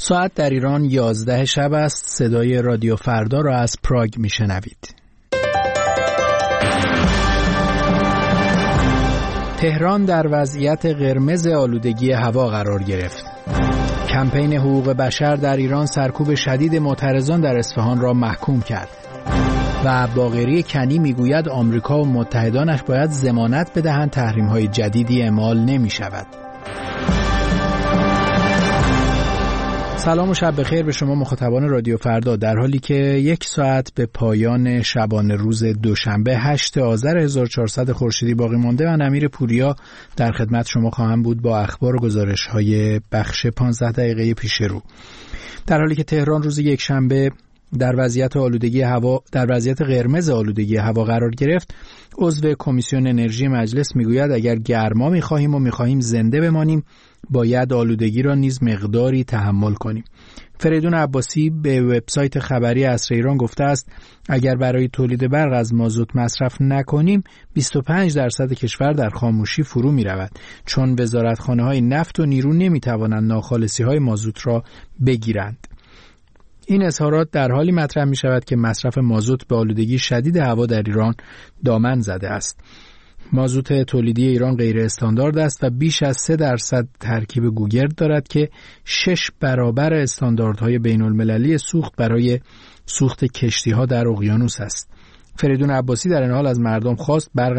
ساعت در ایران 11 شب است. صدای رادیو فردا را از پراگ میشنوید. تهران در وضعیت قرمز آلودگی هوا قرار گرفت. کمپین حقوق بشر در ایران سرکوب شدید معترضان در اصفهان را محکوم کرد. و باقری کنی میگوید آمریکا و متحدانش باید ضمانت بدهند تحریم‌های جدیدی اعمال نمی‌شود. سلام و شب بخیر به شما مخاطبان رادیو فردا. در حالی که 1 ساعت به پایان شبانه روز دوشنبه 8 آذر 1400 خورشیدی باقی مانده، من امیر پوریا در خدمت شما خواهم بود با اخبار و گزارش‌های بخش 15 دقیقه پیش رو. در حالی که تهران روز یکشنبه در وضعیت قرمز آلودگی هوا قرار گرفت، عضو کمیسیون انرژی مجلس میگوید اگر گرما میخواهیم زنده بمانیم، باید آلودگی را نیز مقداری تحمل کنیم. فریدون عباسی به وبسایت خبری عصر ایران گفته است اگر برای تولید برق از مازوت مصرف نکنیم 25% کشور در خاموشی فرو می رود، چون وزارتخانه‌های نفت و نیرو نمی توانند ناخالصی‌های مازوت را بگیرند. این اظهارات در حالی مطرح می شود که مصرف مازوت به آلودگی شدید هوا در ایران دامن زده است. مازوت تولیدی ایران غیر استاندارد است و بیش از 3% ترکیب گوگرد دارد که 6 برابر استانداردهای بین المللی سوخت برای سوخت کشتی‌ها در اقیانوس است. فریدون عباسی در این حال از مردم خواست برق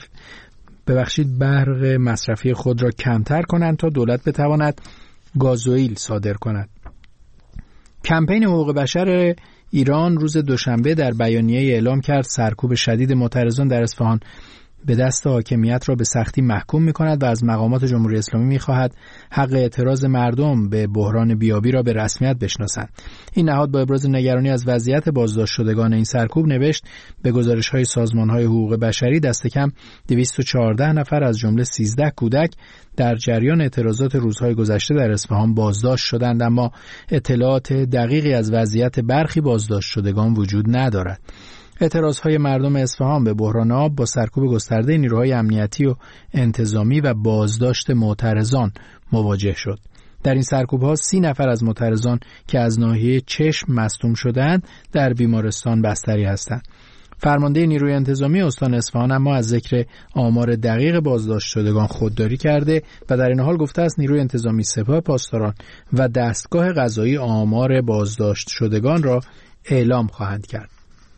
مصرفی خود را کمتر کنند تا دولت بتواند گازوئیل صادر کند. کمپین حقوق بشر ایران روز دوشنبه در بیانیه اعلام کرد سرکوب شدید معترضان در اصفهان به دست حاکمیت را به سختی محکوم می‌کند و از مقامات جمهوری اسلامی می‌خواهد حق اعتراض مردم به بحران بیابی را به رسمیت بشناسند. این نهاد با ابراز نگرانی از وضعیت بازداشت شدگان این سرکوب نوشت به گزارش‌های سازمان‌های حقوق بشری دست کم 214 نفر از جمله 13 کودک در جریان اعتراضات روزهای گذشته در اصفهان بازداشت شدند، اما اطلاعات دقیقی از وضعیت برخی بازداشت شدگان وجود ندارد. اعتراضهای مردم اصفهان به بحران آب با سرکوب گسترده نیروهای امنیتی و انتظامی و بازداشت معترضان مواجه شد. در این سرکوب‌ها 30 نفر از معترضان که از ناحیه چشم مصدوم شدند در بیمارستان بستری هستند. فرمانده نیروی انتظامی استان اصفهان اما از ذکر آمار دقیق بازداشت شدگان خودداری کرده و در این حال گفته است نیروی انتظامی سپاه پاسداران و دستگاه قضایی آمار بازداشت شدگان را اعلام خواهند کرد.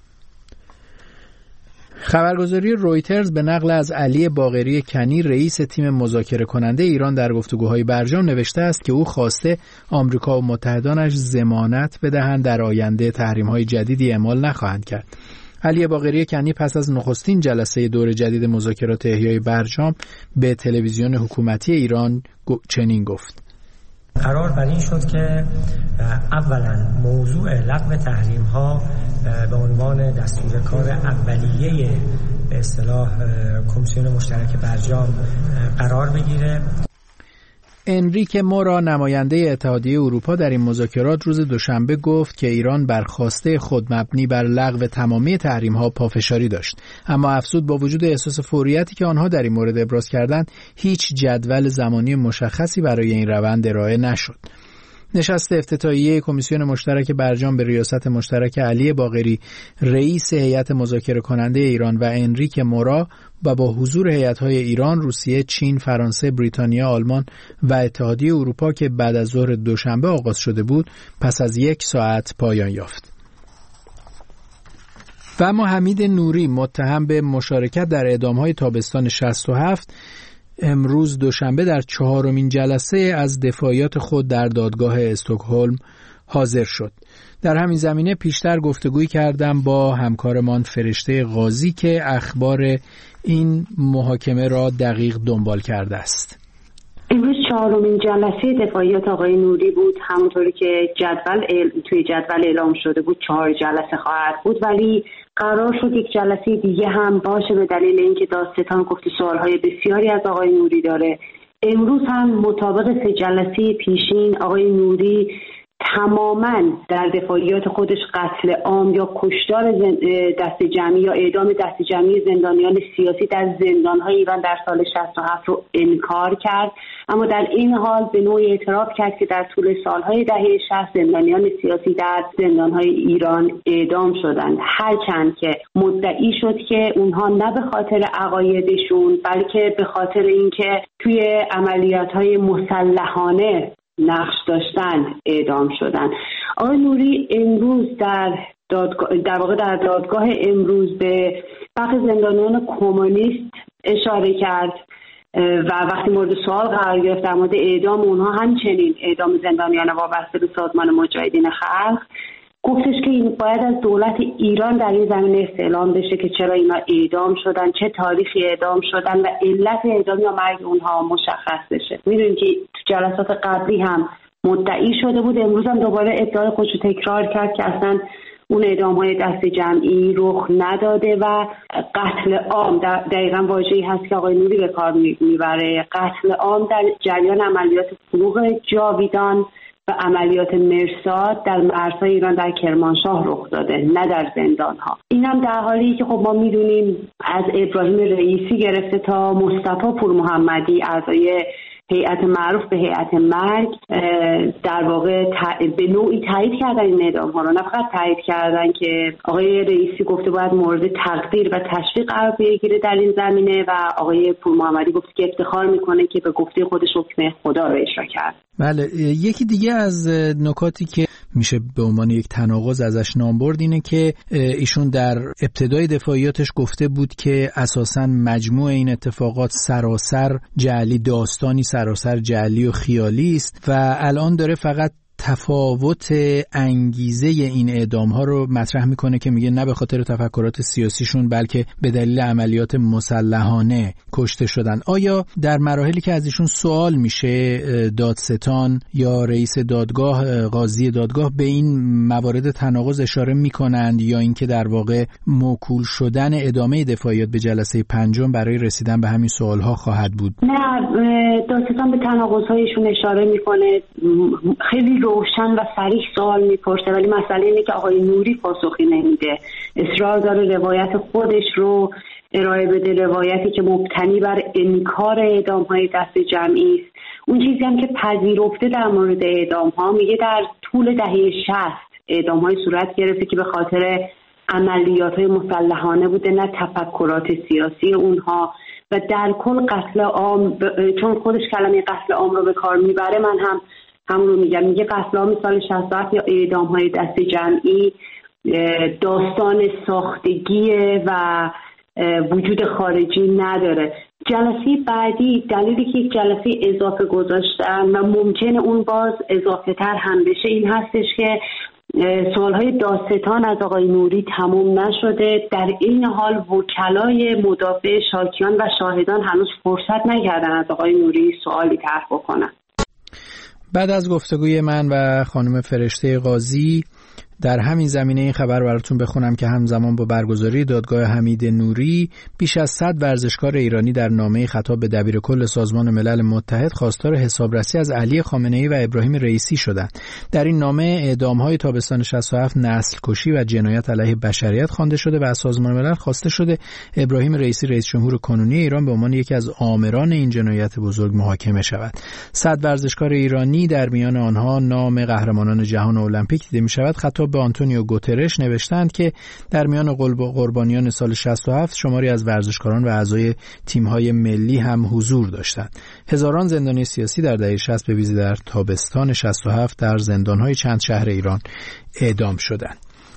خبرگزاری رویترز به نقل از علی باقری کنی رئیس تیم مذاکره کننده ایران در گفتگوهای برجام نوشته است که او خواسته آمریکا و متحدانش ضمانت بدهند در آینده تحریم‌های جدیدی اعمال نخواهند کرد. علی باقری کنی پس از نخستین جلسه دور جدید مذاکرات احیای برجام به تلویزیون حکومتی ایران چنین گفت: قرار بر این شد که اولا موضوع لغو تحریم‌ها به عنوان دستور کار اولیه به اصطلاح کمیسیون مشترک برجام قرار بگیره. انریک مورا نماینده اتحادیه اروپا در این مذاکرات روز دوشنبه گفت که ایران بر خواسته خود مبنی بر لغو تمامی تحریم‌ها پافشاری داشت، اما افزود با وجود احساس فوریتی که آنها در این مورد ابراز کردند هیچ جدول زمانی مشخصی برای این روند ارائه نشد. نشست افتتاحیه کمیسیون مشترک برجام به ریاست مشترک علی باقری رئیس هیئت مذاکره کننده ایران و انریک مورا و با حضور هیئت‌های ایران، روسیه، چین، فرانسه، بریتانیا، آلمان و اتحادیه اروپا که بعد از ظهر دوشنبه آغاز شده بود پس از 1 ساعت پایان یافت. و اما حمید نوری متهم به مشارکت در اعدام‌های تابستان 67 امروز دوشنبه در 4مین جلسه از دفاعیات خود در دادگاه استکهلم حاضر شد. در همین زمینه پیشتر گفتگویی کردم با همکارمان فرشته قاضی که اخبار این محاکمه را دقیق دنبال کرده است. امروز 4مین جلسه دفاعیات آقای نوری بود. همونطوری که توی جدول اعلام شده بود 4 جلسه خواهد بود، ولی قرار شد یک جلسه دیگه هم باشه به دلیل اینکه دادستان گفته سوالهای بسیاری از آقای نوری داره. امروز هم مطابق 3 جلسه پیشین آقای نوری تماماً در دفاعیات خودش قتل عام یا کشتار دست جمعی یا اعدام دست جمعی زندانیان سیاسی در زندان‌های ایران در سال 67 رو انکار کرد، اما در این حال به نوعی اعتراف کرد که در طول سالهای دهه 60 زندانیان سیاسی در زندان‌های ایران اعدام شدند، هرچند که مدعی شد که اونها نه به خاطر عقایدشون بلکه به خاطر اینکه توی عملیات‌های مسلحانه نقش داشتن اعدام شدن. آقای نوری امروز در دادگاه امروز به برخی زندانیان کمونیست اشاره کرد و وقتی مورد سوال قرار گرفت در مورد اعدام اونها، همچنین اعدام زندانیان وابسته به سازمان مجاهدین خلق، گفتش که این باید از دولت ایران در این زمینه استعلام بشه که چرا اینا اعدام شدن، چه تاریخی اعدام شدن و علت اعدام یا مرگ اونها مشخص بشه. میدونید که تو جلسات قبلی هم مدعی شده بود، امروز هم دوباره ادعای خودشو تکرار کرد که اصلا اون اعدام‌های دست جمعی رخ نداده و قتل عام دقیقاً واژه‌ای هست که آقای نوری به کار میبره. قتل عام در جریان عملیات فروغ جاویدان و عملیات مرصاد در مرزهای ایران در کرمانشاه رخ داده، نه در زندان‌ها. این هم در حالی که خب ما می‌دونیم از ابراهیم رئیسی گرفته تا مصطفی پورمحمدی اعضای هیئت معروف به هیئت مرگ در واقع به نوعی تایید کردن این اعدام‌ها رو. نه فقط تایید کردن که آقای رئیسی گفته باید مورد تقدیر و تشویق قرار بگیره در این زمینه و آقای پورمحمدی گفت که افتخار میکنه که به گفته خودش حکم خدا رو اجرا کرد. بله، یکی دیگه از نکاتی که میشه به عنوان یک تناقض ازش نام برد اینه که ایشون در ابتدای دفاعیاتش گفته بود که اساساً مجموع این اتفاقات سراسر جعلی، داستانی سراسر جعلی و خیالی است و الان داره فقط تفاوت انگیزه این اعدام‌ها رو مطرح میکنه که میگه نه به خاطر تفکرات سیاسیشون بلکه به دلیل عملیات مسلحانه کشته شدن. آیا در مراحلی که از ایشون سوال میشه دادستان یا رئیس دادگاه، قاضی دادگاه به این موارد تناقض اشاره میکنند یا اینکه در واقع موکول شدن ادامه دفاعیات به جلسه پنجم برای رسیدن به همین سوالها خواهد بود؟ نه، دادستان به تناقض‌هایشون اشاره میکنه، خیلی روشن و صریح سوال میپرسه، ولی مسئله اینه که آقای نوری پاسخی نمیده، اصرار داره روایت خودش رو ارائه بده، روایتی که مبتنی بر انکار اعدام‌های دست جمعی است. اون چیزی هم که پذیرفته در مورد اعدام‌ها، میگه در طول دهه 60 اعدام‌های صورت گرفته که به خاطر عملیات‌های مسلحانه بوده، نه تفکرات سیاسی اونها، و در کل قتل عام، چون خودش کلمه قتل عام رو به کار میبره، من هم همون رو میگم، میگه قتل عام سال 67 یا اعدام‌های دست جمعی داستان ساختگیه و وجود خارجی نداره. جلسه بعدی دلیلی که یک جلسه اضافه گذاشتن و ممکنه اون باز اضافه تر هم بشه این هستش که سوالهای دادستان از آقای نوری تموم نشده، در این حال وکلای مدافع شاکیان و شاهدان هنوز فرصت نکردن از آقای نوری سوالی طرح بکنن. بعد از گفتگوی من و خانم فرشته قاضی در همین زمینه این خبر براتون بخونم که همزمان با برگزاری دادگاه حمید نوری بیش از 100 ورزشکار ایرانی در نامه خطاب به دبیرکل سازمان ملل متحد خواستار حسابرسی از علی خامنه‌ای و ابراهیم رئیسی شدند. در این نامه اعدام‌های تابستان 67 نسل کشی و جنایت علیه بشریت خوانده شده و از سازمان ملل خواسته شده ابراهیم رئیسی رئیس جمهور کنونی ایران به عنوان یکی از آمران این جنایت بزرگ محاکمه شود. 100 ورزشکار ایرانی در میان آنها نام قهرمانان جهان المپیک دیده می‌شود. خطاب به آنتونیو گوترش نوشتند که در میان قربانیان سال 67 شماری از ورزشکاران و اعضای تیم‌های ملی هم حضور داشتند. هزاران زندانی سیاسی در دهه 60 به ویژه در تابستان 67 در زندان‌های چند شهر ایران اعدام شدند.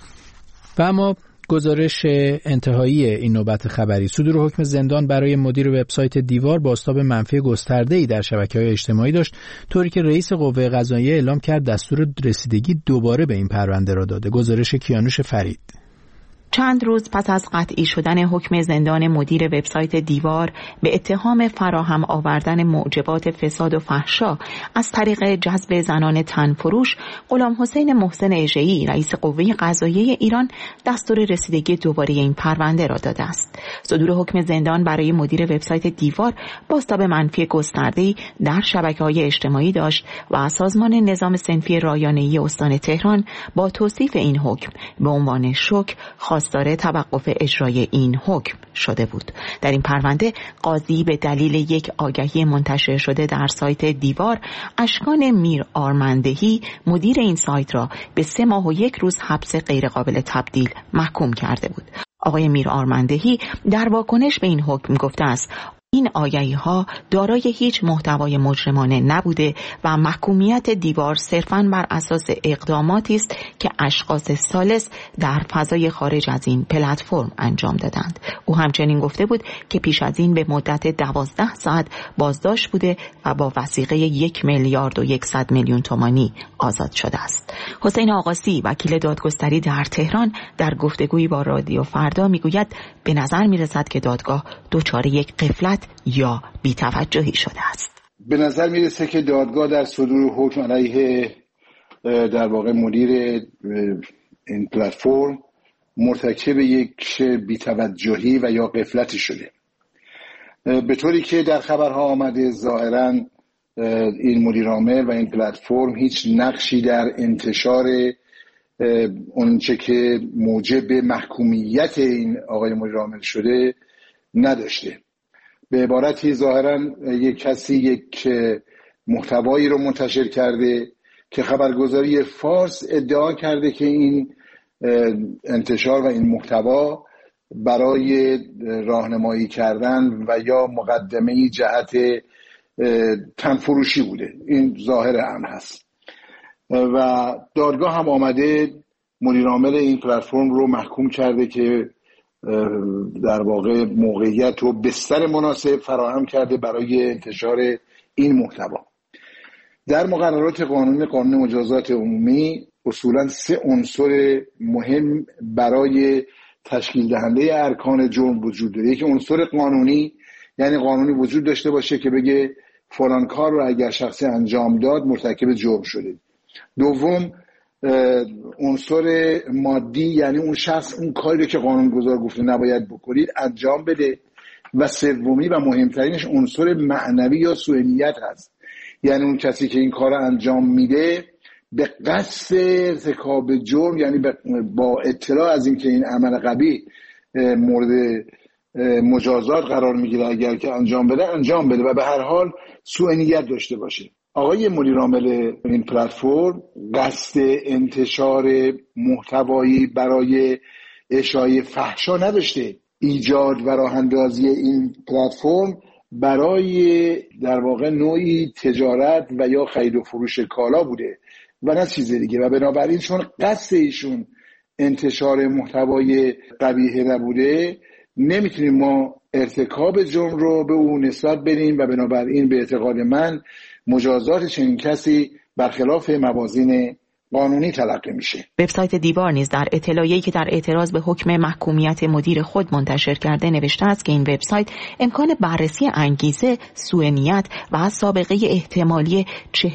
و اما گزارش انتهایی این نوبت خبری: صدور حکم زندان برای مدیر وبسایت دیوار بازتاب منفی گسترده‌ای در شبکه‌های اجتماعی داشت، طوری که رئیس قوه قضاییه اعلام کرد دستور رسیدگی دوباره به این پرونده را داده. گزارش کیانوش فرید. چند روز پس از قطعی شدن حکم زندان مدیر وبسایت دیوار به اتهام فراهم آوردن معجبات فساد و فحشا از طریق جذب زنان تنفروش، غلامحسین محسن اژه‌ای رئیس قوه قضاییه ایران دستور رسیدگی دوباره این پرونده را داده است. صدور حکم زندان برای مدیر وبسایت دیوار بازتاب منفی گسترده‌ای در شبکه‌های اجتماعی داشت و سازمان نظام صنفی رایانه‌ای استان تهران با توصیف این حکم به عنوان شوک خواستار توقف اجرای این حکم شده بود. در این پرونده قاضی به دلیل یک آگهی منتشر شده در سایت دیوار اشکان میر آرمندهی مدیر این سایت را به 3 ماه و 1 روز حبس غیرقابل تبدیل محکوم کرده بود. آقای میر آرمندهی در واکنش به این حکم گفته است این آگهی‌ها دارای هیچ محتوای مجرمانه نبوده و محکومیت دیوار صرفاً بر اساس اقداماتی است که اشخاص ثالث در فضای خارج از این پلتفرم انجام دادند. او همچنین گفته بود که پیش از این به مدت 12 ساعت بازداشت بوده و با وثیقه 1,100,000,000 تومانی آزاد شده است. حسین آقاسی وکیل دادگستری در تهران در گفتگویی با رادیو فردا میگوید به نظر میرسد که دادگاه دچار یک غفلت یا بی‌توجهی شده است. به نظر میرسه که دادگاه در صدور حکم علیه در واقع مدیر این پلتفرم مرتکب یک بی‌توجهی و یا غفلتی شده، به طوری که در خبرها آمده ظاهراً این مدیر عامل و این پلتفرم هیچ نقشی در انتشار اونچه که موجب محکومیت این آقای مدیر عامل شده نداشته. به عبارتی ظاهراً یک کسی یک محتوایی رو منتشر کرده که خبرگزاری فارس ادعا کرده که این انتشار و این محتوا برای راهنمایی کردن و یا مقدمه‌ای جهت تنفروشی بوده. این ظاهر امر هست و دادگاه هم آمده مدیر عامل این پلتفرم رو محکوم کرده که در واقع موقعیت و بستر مناسب فراهم کرده برای انتشار این محتوا. در مقررات قانون مجازات عمومی اصولاً 3 عنصر مهم برای تشکیل دهنده ارکان جرم وجود داره. یکی عنصر قانونی، یعنی قانونی وجود داشته باشه که بگه فلان کار رو اگر شخصی انجام داد مرتکب جرم شده. دوم عنصر مادی، یعنی اون شخص اون کاری که قانونگذار گفته نباید بکنید انجام بده. و سومی و مهمترینش عنصر معنوی یا سوء نیت هست، یعنی اون کسی که این کار رو انجام میده به قصد ارتکاب جرم، یعنی با اطلاع از این که این عمل قبیح مورد مجازات قرار میگیره اگر که انجام بده و به هر حال سوء نیت داشته باشه. آقای مدیر عامل این پلتفرم قصد انتشار محتوایی برای اشاعه فحشا نداشته. ایجاد و راه اندازی این پلتفرم برای در واقع نوعی تجارت و یا خرید و فروش کالا بوده و نه چیز دیگه، و بنابراین چون قصد ایشون انتشار محتوای قبیح نبوده نمیتونیم ما ارتکاب جرم رو به اون نسبت بدیم و بنابراین به اعتقاد من مجازات چنین کسی برخلاف موازین قانونی تلقی میشه. وبسایت دیوار نیز در اطلاعیه‌ای که در اعتراض به حکم محکومیت مدیر خود منتشر کرده نوشته است که این وبسایت امکان بررسی انگیزه، سوء نیت و سابقه احتمالی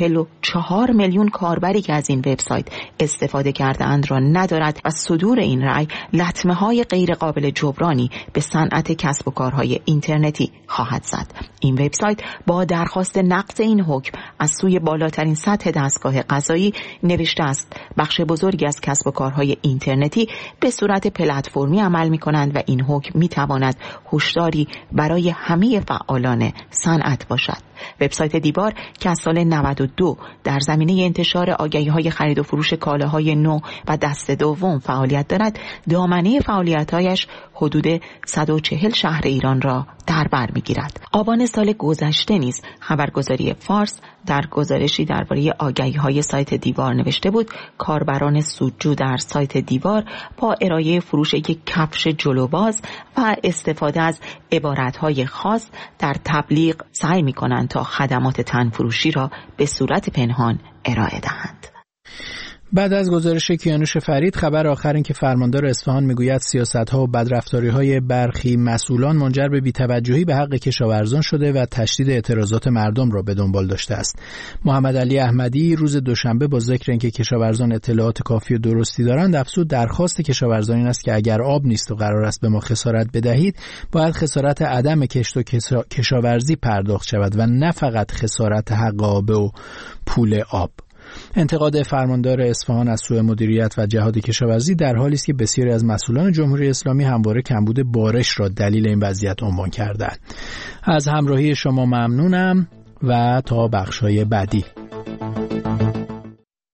44 میلیون کاربری که از این وبسایت استفاده کرده‌اند را ندارد و صدور این رأی لطمه‌های غیر قابل جبرانی به صنعت کسب و کارهای اینترنتی خواهد زد. این وبسایت با درخواست نقض این حکم از سوی بالاترین سطح دستگاه قضایی نوشته است بخش بزرگی از کسب و کارهای اینترنتی به صورت پلتفرمی عمل می‌کنند و این حکم می‌تواند هشداری برای همه فعالان صنعت باشد. وبسایت دیوار که از سال 92 در زمینه انتشار آگهی‌های خرید و فروش کالاهای نو و دست دوم فعالیت دارد، دامنه فعالیت‌هایش حدود 140 شهر ایران را در بر می‌گیرد. آبان سال گذشته نیز خبرگزاری فارس در گزارشی درباره آگهی‌های سایت دیوار نوشته بود کاربران سودجو در سایت دیوار با ارائه فروش یک کفش جلوباز و استفاده از عبارت‌های خاص در تبلیغ سعی می‌کنند تا خدمات تنفروشی را به صورت پنهان ارائه دهند. بعد از گزارش کیانوش فرید، خبر آخر این که فرماندار اصفهان میگوید سیاست‌ها و بدرفتاری‌های برخی مسئولان منجر به بی‌توجهی به حق کشاورزان شده و تشدید اعتراضات مردم را به دنبال داشته است. محمد علی احمدی روز دوشنبه با ذکر اینکه کشاورزان اطلاعات کافی و درستی دارند، افزود درخواست کشاورزان این است که اگر آب نیست و قرار است به ما خسارت بدهید، باید خسارت عدم کشت و کشاورزی پرداخت شود و نه فقط خسارت حق آب و پول آب. انتقاد فرماندار اصفهان از سوء مدیریت و جهاد کشاورزی در حالی است که بسیاری از مسئولان جمهوری اسلامی همواره کمبود بارش را دلیل این وضعیت عنوان کردند. از همراهی شما ممنونم و تا بخش‌های بعدی.